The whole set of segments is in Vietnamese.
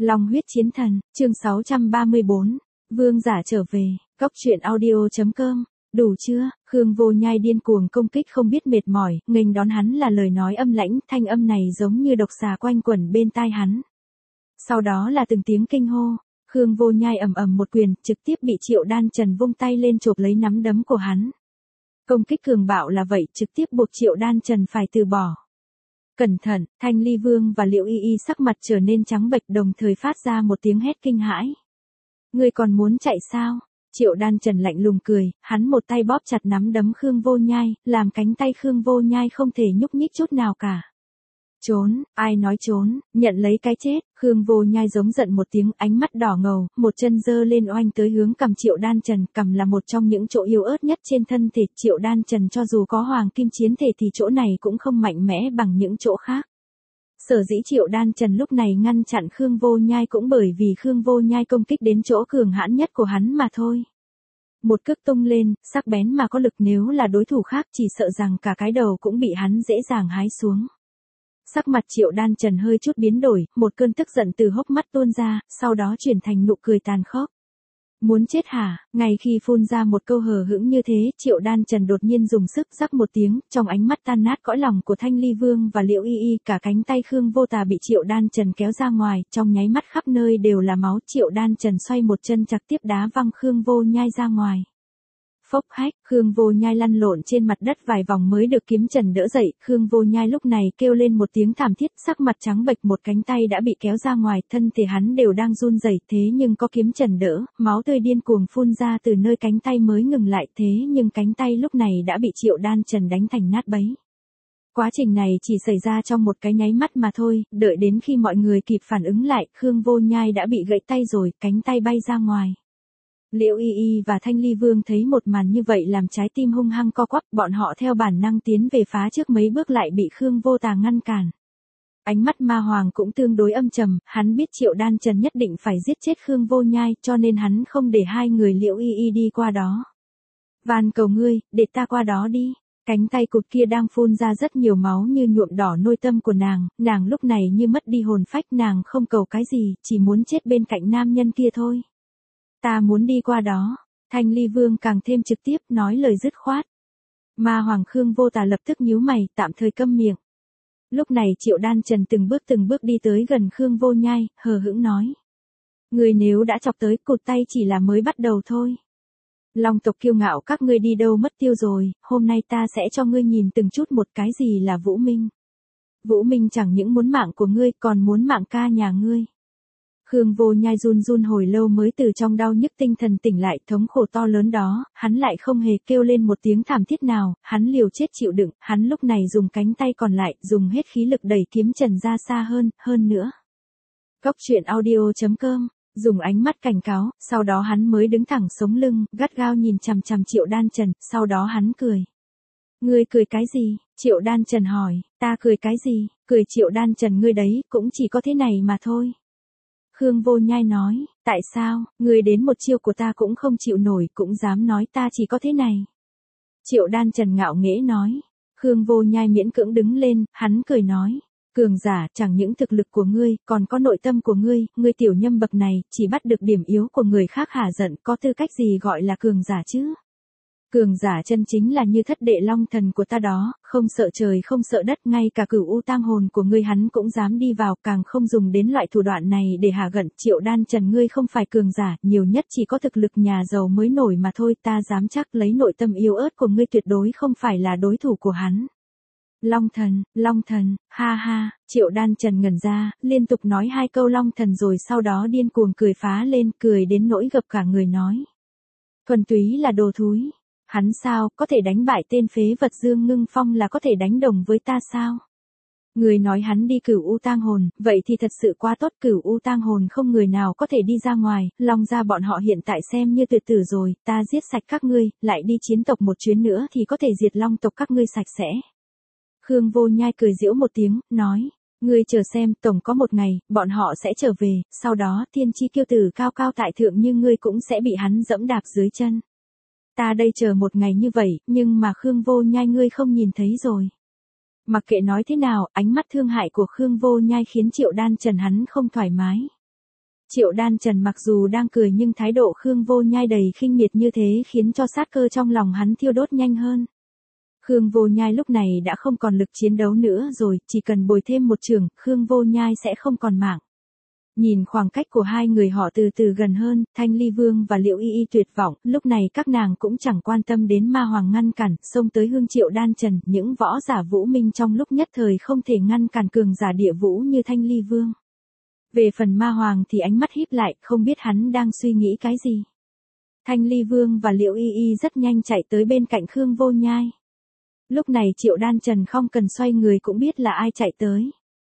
Long huyết chiến thần, chương 634, vương giả trở về, Cóc truyện audio.com, đủ chưa, Khương Vô Nhai điên cuồng công kích không biết mệt mỏi, nghênh đón hắn là lời nói âm lãnh, thanh âm này giống như độc xà quanh quẩn bên tai hắn. Sau đó là từng tiếng kinh hô, Khương Vô Nhai ầm ầm một quyền, trực tiếp bị Triệu Đan Trần vung tay lên chộp lấy nắm đấm của hắn. Công kích cường bạo là vậy, trực tiếp buộc Triệu Đan Trần phải từ bỏ. Cẩn thận, Thanh Ly Vương và Liễu Y Y sắc mặt trở nên trắng bệch đồng thời phát ra một tiếng hét kinh hãi. Ngươi còn muốn chạy sao? Triệu Đan Trần lạnh lùng cười, hắn một tay bóp chặt nắm đấm Khương Vô Nhai, làm cánh tay Khương Vô Nhai không thể nhúc nhích chút nào cả. Trốn, ai nói trốn, nhận lấy cái chết, Khương Vô Nhai giống giận một tiếng, ánh mắt đỏ ngầu, một chân giơ lên oanh tới hướng cằm Triệu Đan Trần, cằm là một trong những chỗ yếu ớt nhất trên thân thể, Triệu Đan Trần cho dù có hoàng kim chiến thể thì chỗ này cũng không mạnh mẽ bằng những chỗ khác. Sở dĩ Triệu Đan Trần lúc này ngăn chặn Khương Vô Nhai cũng bởi vì Khương Vô Nhai công kích đến chỗ cường hãn nhất của hắn mà thôi. Một cước tung lên, sắc bén mà có lực, nếu là đối thủ khác chỉ sợ rằng cả cái đầu cũng bị hắn dễ dàng hái xuống. Sắc mặt Triệu Đan Trần hơi chút biến đổi, một cơn tức giận từ hốc mắt tuôn ra, sau đó chuyển thành nụ cười tàn khốc. Muốn chết hả? Ngay khi phun ra một câu hờ hững như thế, Triệu Đan Trần đột nhiên dùng sức rắc một tiếng, trong ánh mắt tan nát cõi lòng của Thanh Ly Vương và Liễu Y Y, cả cánh tay Khương Vô Tà bị Triệu Đan Trần kéo ra ngoài, trong nháy mắt khắp nơi đều là máu. Triệu Đan Trần xoay một chân trực tiếp đá văng Khương Vô Nhai ra ngoài. Phốc hách, Khương Vô Nhai lăn lộn trên mặt đất vài vòng mới được kiếm trần đỡ dậy, Khương Vô Nhai lúc này kêu lên một tiếng thảm thiết, sắc mặt trắng bệch, một cánh tay đã bị kéo ra ngoài, thân thể hắn đều đang run rẩy, thế nhưng có kiếm trần đỡ, máu tươi điên cuồng phun ra từ nơi cánh tay mới ngừng lại, thế nhưng cánh tay lúc này đã bị Triệu Đan Trần đánh thành nát bấy. Quá trình này chỉ xảy ra trong một cái nháy mắt mà thôi, đợi đến khi mọi người kịp phản ứng lại, Khương Vô Nhai đã bị gãy tay rồi, cánh tay bay ra ngoài. Liễu Y Y và Thanh Ly Vương thấy một màn như vậy làm trái tim hung hăng co quắp, bọn họ theo bản năng tiến về phá trước mấy bước lại bị Khương Vô Tà ngăn cản. Ánh mắt Ma Hoàng cũng tương đối âm trầm, hắn biết Triệu Đan Trần nhất định phải giết chết Khương Vô Nhai, cho nên hắn không để hai người Liễu Y Y đi qua đó. Van cầu ngươi, để ta qua đó đi. Cánh tay cụt kia đang phun ra rất nhiều máu như nhuộm đỏ nội tâm của nàng lúc này như mất đi hồn phách, nàng không cầu cái gì, chỉ muốn chết bên cạnh nam nhân kia thôi. Ta muốn đi qua đó. Thanh Ly Vương càng thêm trực tiếp, nói lời dứt khoát. Ma Hoàng Khương Vô Tà lập tức nhíu mày, tạm thời câm miệng. Lúc này Triệu Đan Trần từng bước đi tới gần Khương Vô Nhai, hờ hững nói. Người nếu đã chọc tới, cụt tay chỉ là mới bắt đầu thôi. Long tộc kiêu ngạo các ngươi đi đâu mất tiêu rồi, hôm nay ta sẽ cho ngươi nhìn từng chút một cái gì là Vũ Minh. Vũ Minh chẳng những muốn mạng của ngươi còn muốn mạng ca nhà ngươi. Khương Vô Nhai run run hồi lâu mới từ trong đau nhức tinh thần tỉnh lại, thống khổ to lớn đó, hắn lại không hề kêu lên một tiếng thảm thiết nào, hắn liều chết chịu đựng, hắn lúc này dùng cánh tay còn lại, dùng hết khí lực đẩy kiếm trần ra xa hơn nữa. Cóc truyện audio.com, dùng ánh mắt cảnh cáo, sau đó hắn mới đứng thẳng sống lưng, gắt gao nhìn chằm chằm Triệu Đan Trần, sau đó hắn cười. Ngươi cười cái gì? Triệu Đan Trần hỏi, ta cười cái gì? Cười Triệu Đan Trần ngươi đấy, cũng chỉ có thế này mà thôi. Khương Vô Nhai nói, tại sao, ngươi đến một chiêu của ta cũng không chịu nổi, cũng dám nói ta chỉ có thế này. Triệu Đan Trần ngạo nghễ nói, Khương Vô Nhai miễn cưỡng đứng lên, hắn cười nói, cường giả chẳng những thực lực của ngươi, còn có nội tâm của ngươi tiểu nhâm bậc này, chỉ bắt được điểm yếu của người khác hả giận, có tư cách gì gọi là cường giả chứ? Cường giả chân chính là như thất đệ long thần của ta đó, không sợ trời không sợ đất, ngay cả cửu u tang hồn của ngươi hắn cũng dám đi vào, càng không dùng đến loại thủ đoạn này để hạ gận. Triệu Đan Trần ngươi không phải cường giả, nhiều nhất chỉ có thực lực nhà giàu mới nổi mà thôi, ta dám chắc lấy nội tâm yếu ớt của ngươi tuyệt đối không phải là đối thủ của hắn. Long thần, ha ha, Triệu Đan Trần ngẩn ra, liên tục nói hai câu long thần rồi sau đó điên cuồng cười phá lên, cười đến nỗi gập cả người nói. Thuần túy là đồ thúi. Hắn sao, có thể đánh bại tên phế vật Dương Ngưng Phong là có thể đánh đồng với ta sao? Người nói hắn đi cửu u tang hồn, vậy thì thật sự quá tốt, cửu u tang hồn không người nào có thể đi ra ngoài, Long gia bọn họ hiện tại xem như tuyệt tử rồi, ta giết sạch các ngươi, lại đi chiến tộc một chuyến nữa thì có thể diệt Long tộc các ngươi sạch sẽ. Khương Vô Nhai cười giễu một tiếng, nói, ngươi chờ xem, tổng có một ngày, bọn họ sẽ trở về, sau đó thiên chi kiêu tử cao cao tại thượng như ngươi cũng sẽ bị hắn dẫm đạp dưới chân. Ta đây chờ một ngày như vậy, nhưng mà Khương Vô Nhai ngươi không nhìn thấy rồi. Mặc kệ nói thế nào, ánh mắt thương hại của Khương Vô Nhai khiến Triệu Đan Trần hắn không thoải mái. Triệu Đan Trần mặc dù đang cười nhưng thái độ Khương Vô Nhai đầy khinh miệt như thế khiến cho sát cơ trong lòng hắn thiêu đốt nhanh hơn. Khương Vô Nhai lúc này đã không còn lực chiến đấu nữa rồi, chỉ cần bồi thêm một chưởng, Khương Vô Nhai sẽ không còn mạng. Nhìn khoảng cách của hai người họ từ từ gần hơn, Thanh Ly Vương và Liễu Y Y tuyệt vọng, lúc này các nàng cũng chẳng quan tâm đến ma hoàng ngăn cản, xông tới hương Triệu Đan Trần, những võ giả vũ minh trong lúc nhất thời không thể ngăn cản cường giả địa vũ như Thanh Ly Vương. Về phần ma hoàng thì ánh mắt híp lại, không biết hắn đang suy nghĩ cái gì. Thanh Ly Vương và Liễu Y Y rất nhanh chạy tới bên cạnh Khương Vô Nhai. Lúc này Triệu Đan Trần không cần xoay người cũng biết là ai chạy tới.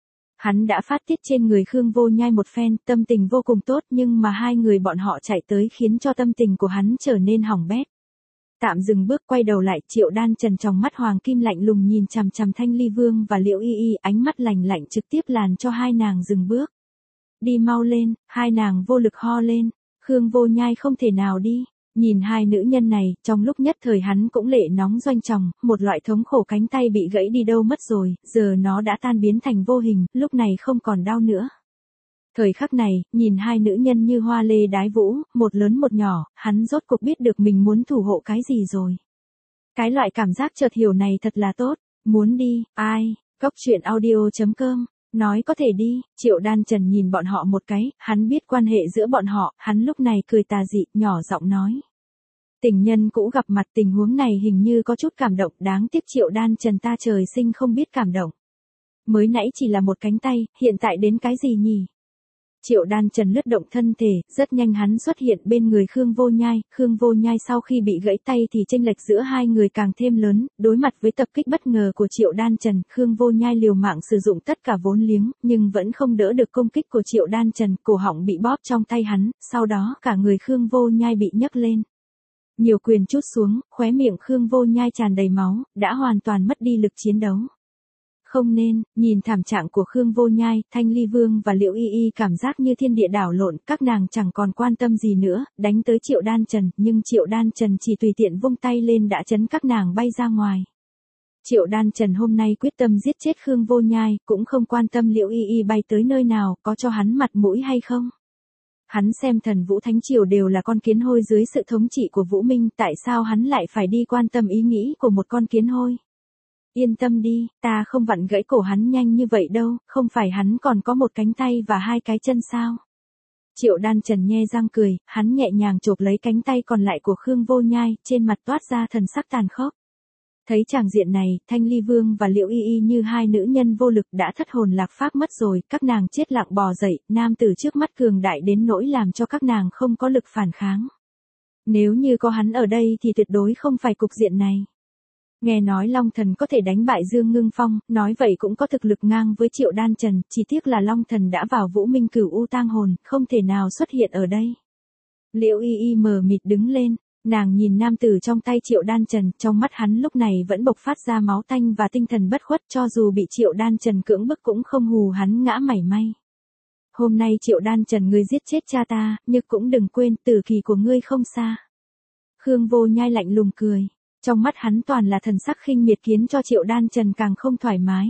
Hắn đã phát tiết trên người Khương Vô Nhai một phen, tâm tình vô cùng tốt nhưng mà hai người bọn họ chạy tới khiến cho tâm tình của hắn trở nên hỏng bét. Tạm dừng bước quay đầu lại, Triệu Đan Trần trong mắt hoàng kim lạnh lùng nhìn chằm chằm Thanh Ly Vương và Liễu Y Y, ánh mắt lạnh lạnh trực tiếp làm cho hai nàng dừng bước. Đi mau lên, hai nàng vô lực ho lên, Khương Vô Nhai không thể nào đi. Nhìn hai nữ nhân này, trong lúc nhất thời hắn cũng lệ nóng doanh tròng, một loại thống khổ cánh tay bị gãy đi đâu mất rồi, giờ nó đã tan biến thành vô hình, lúc này không còn đau nữa. Thời khắc này, nhìn hai nữ nhân như hoa lê đái vũ, một lớn một nhỏ, hắn rốt cuộc biết được mình muốn thủ hộ cái gì rồi. Cái loại cảm giác chợt hiểu này thật là tốt, muốn đi, ai, Cốc.audio.com, nói có thể đi, Triệu Đan Trần nhìn bọn họ một cái, hắn biết quan hệ giữa bọn họ, hắn lúc này cười tà dị, nhỏ giọng nói. Tình nhân cũ gặp mặt, tình huống này hình như có chút cảm động, đáng tiếc Triệu Đan Trần ta trời sinh không biết cảm động. Mới nãy chỉ là một cánh tay, hiện tại đến cái gì nhỉ? Triệu Đan Trần lướt động thân thể, rất nhanh hắn xuất hiện bên người Khương Vô Nhai. Khương Vô Nhai sau khi bị gãy tay thì chênh lệch giữa hai người càng thêm lớn, đối mặt với tập kích bất ngờ của Triệu Đan Trần, Khương Vô Nhai liều mạng sử dụng tất cả vốn liếng, nhưng vẫn không đỡ được công kích của Triệu Đan Trần, cổ họng bị bóp trong tay hắn, sau đó cả người Khương Vô Nhai bị nhấc lên. Nhiều quyền trút xuống, khóe miệng Khương Vô Nhai tràn đầy máu, đã hoàn toàn mất đi lực chiến đấu. Không nên, nhìn thảm trạng của Khương Vô Nhai, Thanh Ly Vương và Liễu Y Y cảm giác như thiên địa đảo lộn, các nàng chẳng còn quan tâm gì nữa, đánh tới Triệu Đan Trần, nhưng Triệu Đan Trần chỉ tùy tiện vung tay lên đã chấn các nàng bay ra ngoài. Triệu Đan Trần hôm nay quyết tâm giết chết Khương Vô Nhai, cũng không quan tâm Liễu Y Y bay tới nơi nào, có cho hắn mặt mũi hay không. Hắn xem Thần Vũ Thánh Triều đều là con kiến hôi dưới sự thống trị của Vũ Minh, tại sao hắn lại phải đi quan tâm ý nghĩ của một con kiến hôi? Yên tâm đi, ta không vặn gãy cổ hắn nhanh như vậy đâu, không phải hắn còn có một cánh tay và hai cái chân sao? Triệu Đan Trần nhe răng cười, hắn nhẹ nhàng chộp lấy cánh tay còn lại của Khương Vô Nhai, trên mặt toát ra thần sắc tàn khốc. Thấy tràng diện này, Thanh Ly Vương và Liễu Y Y như hai nữ nhân vô lực đã thất hồn lạc phách mất rồi, các nàng chết lặng bò dậy, nam tử trước mắt cường đại đến nỗi làm cho các nàng không có lực phản kháng. Nếu như có hắn ở đây thì tuyệt đối không phải cục diện này. Nghe nói Long Thần có thể đánh bại Dương Ngưng Phong, nói vậy cũng có thực lực ngang với Triệu Đan Trần, chỉ tiếc là Long Thần đã vào Vũ Minh Cửu U tang hồn, không thể nào xuất hiện ở đây. Liễu Y Y mờ mịt đứng lên, nàng nhìn nam tử trong tay Triệu Đan Trần, trong mắt hắn lúc này vẫn bộc phát ra máu tanh và tinh thần bất khuất, cho dù bị Triệu Đan Trần cưỡng bức cũng không hù hắn ngã mảy may. Hôm nay Triệu Đan Trần ngươi giết chết cha ta, nhưng cũng đừng quên tử kỳ của ngươi không xa. Khương Vô Nhai lạnh lùng cười. Trong mắt hắn toàn là thần sắc khinh miệt khiến cho Triệu Đan Trần càng không thoải mái.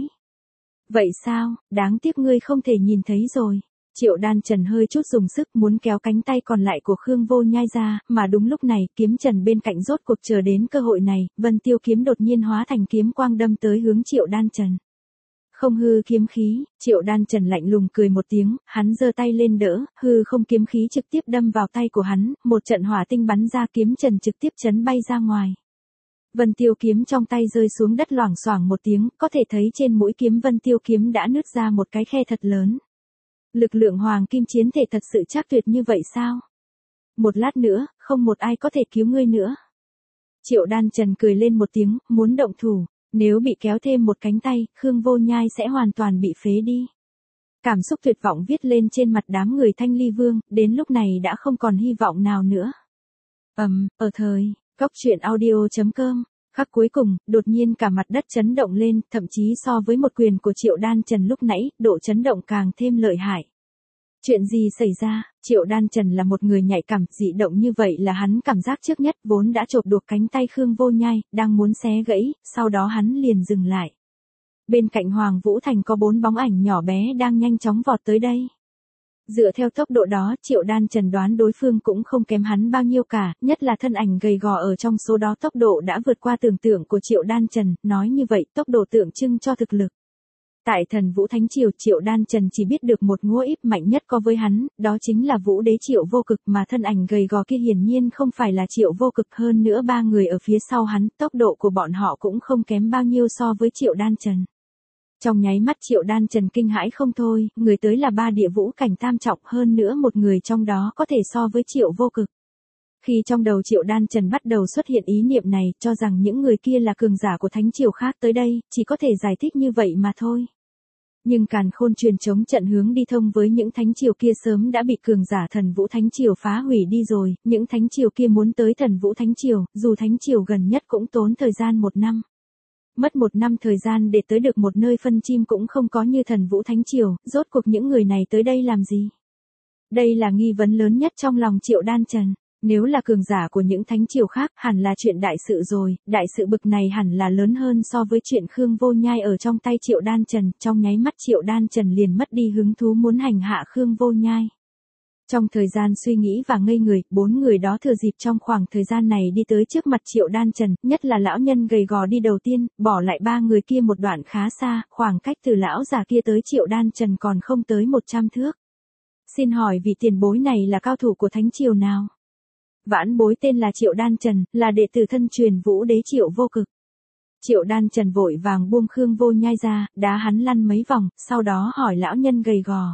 Vậy sao, đáng tiếc ngươi không thể nhìn thấy rồi. Triệu Đan Trần hơi chút dùng sức muốn kéo cánh tay còn lại của Khương Vô Nhai ra, mà đúng lúc này kiếm trần bên cạnh rốt cuộc chờ đến cơ hội này, Vân Tiêu kiếm đột nhiên hóa thành kiếm quang đâm tới hướng Triệu Đan Trần. Không hư kiếm khí, Triệu Đan Trần lạnh lùng cười một tiếng, hắn giơ tay lên đỡ, hư không kiếm khí trực tiếp đâm vào tay của hắn, một trận hỏa tinh bắn ra, kiếm trần trực tiếp chấn bay ra ngoài. Vân Tiêu kiếm trong tay rơi xuống đất loảng xoảng một tiếng, có thể thấy trên mũi kiếm Vân Tiêu kiếm đã nứt ra một cái khe thật lớn. Lực lượng hoàng kim chiến thể thật sự chắc tuyệt như vậy sao? Một lát nữa, không một ai có thể cứu ngươi nữa. Triệu Đan Trần cười lên một tiếng, muốn động thủ, nếu bị kéo thêm một cánh tay, Khương Vô Nhai sẽ hoàn toàn bị phế đi. Cảm xúc tuyệt vọng viết lên trên mặt đám người Thanh Ly Vương, đến lúc này đã không còn hy vọng nào nữa. Ở thời Cốc.audio.com, khắc cuối cùng, đột nhiên cả mặt đất chấn động lên, thậm chí so với một quyền của Triệu Đan Trần lúc nãy, độ chấn động càng thêm lợi hại. Chuyện gì xảy ra? Triệu Đan Trần là một người nhạy cảm, dị động như vậy là hắn cảm giác trước nhất, vốn đã chộp được cánh tay Khương Vô Nhai, đang muốn xé gãy, sau đó hắn liền dừng lại. Bên cạnh Hoàng Vũ Thành có 4 bóng ảnh nhỏ bé đang nhanh chóng vọt tới đây. Dựa theo tốc độ đó, Triệu Đan Trần đoán đối phương cũng không kém hắn bao nhiêu cả, nhất là thân ảnh gầy gò ở trong số đó tốc độ đã vượt qua tưởng tượng của Triệu Đan Trần, nói như vậy tốc độ tượng trưng cho thực lực. Tại Thần Vũ Thánh Triều, Triệu Đan Trần chỉ biết được một ngũ íp mạnh nhất có với hắn, đó chính là Vũ Đế Triệu Vô Cực, mà thân ảnh gầy gò kia hiển nhiên không phải là Triệu Vô Cực, hơn nữa ba người ở phía sau hắn, tốc độ của bọn họ cũng không kém bao nhiêu so với Triệu Đan Trần. Trong nháy mắt Triệu Đan Trần kinh hãi không thôi, người tới là ba địa vũ cảnh tam trọng, hơn nữa một người trong đó có thể so với Triệu Vô Cực. Khi trong đầu Triệu Đan Trần bắt đầu xuất hiện ý niệm này, cho rằng những người kia là cường giả của thánh triều khác tới đây, chỉ có thể giải thích như vậy mà thôi. Nhưng Càn Khôn truyền chống trận hướng đi thông với những thánh triều kia sớm đã bị cường giả Thần Vũ Thánh Triều phá hủy đi rồi, những thánh triều kia muốn tới Thần Vũ Thánh Triều, dù thánh triều gần nhất cũng tốn thời gian 1 năm. Mất 1 năm thời gian để tới được một nơi phân chim cũng không có như Thần Vũ Thánh Triều, rốt cuộc những người này tới đây làm gì? Đây là nghi vấn lớn nhất trong lòng Triệu Đan Trần. Nếu là cường giả của những thánh triều khác, hẳn là chuyện đại sự rồi, đại sự bực này hẳn là lớn hơn so với chuyện Khương Vô Nhai ở trong tay Triệu Đan Trần, trong nháy mắt Triệu Đan Trần liền mất đi hứng thú muốn hành hạ Khương Vô Nhai. Trong thời gian suy nghĩ và ngây người, 4 người đó thừa dịp trong khoảng thời gian này đi tới trước mặt Triệu Đan Trần, nhất là lão nhân gầy gò đi đầu tiên, bỏ lại 3 người kia một đoạn khá xa, khoảng cách từ lão già kia tới Triệu Đan Trần còn không tới 100 thước. Xin hỏi vị tiền bối này là cao thủ của thánh triều nào? Vãn bối tên là Triệu Đan Trần, là đệ tử thân truyền Vũ Đế Triệu Vô Cực. Triệu Đan Trần vội vàng buông Khương Vô Nhai ra, đá hắn lăn mấy vòng, sau đó hỏi lão nhân gầy gò.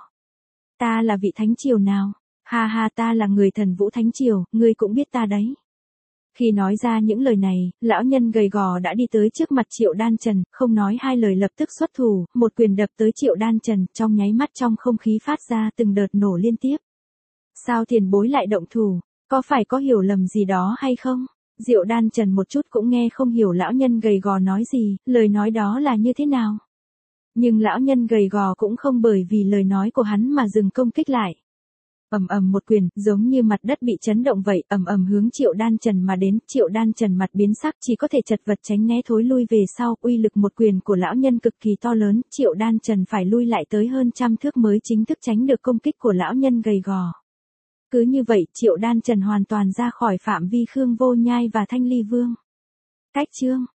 Ta là vị thánh triều nào? Ha ha, ta là người Thần Vũ Thánh Triều, ngươi cũng biết ta đấy. Khi nói ra những lời này, lão nhân gầy gò đã đi tới trước mặt Triệu Đan Trần, không nói hai lời lập tức xuất thủ, một quyền đập tới Triệu Đan Trần, trong nháy mắt trong không khí phát ra từng đợt nổ liên tiếp. Sao tiền bối lại động thủ? Có phải có hiểu lầm gì đó hay không? Triệu Đan Trần một chút cũng nghe không hiểu lão nhân gầy gò nói gì, lời nói đó là như thế nào. Nhưng lão nhân gầy gò cũng không bởi vì lời nói của hắn mà dừng công kích lại. Ầm ầm một quyền, giống như mặt đất bị chấn động vậy, ầm ầm hướng Triệu Đan Trần mà đến, Triệu Đan Trần mặt biến sắc, chỉ có thể chật vật tránh né thối lui về sau, uy lực một quyền của lão nhân cực kỳ to lớn, Triệu Đan Trần phải lui lại tới hơn 100 thước mới chính thức tránh được công kích của lão nhân gầy gò. Cứ như vậy, Triệu Đan Trần hoàn toàn ra khỏi phạm vi Khương Vô Nhai và Thanh Ly Vương. Cách chương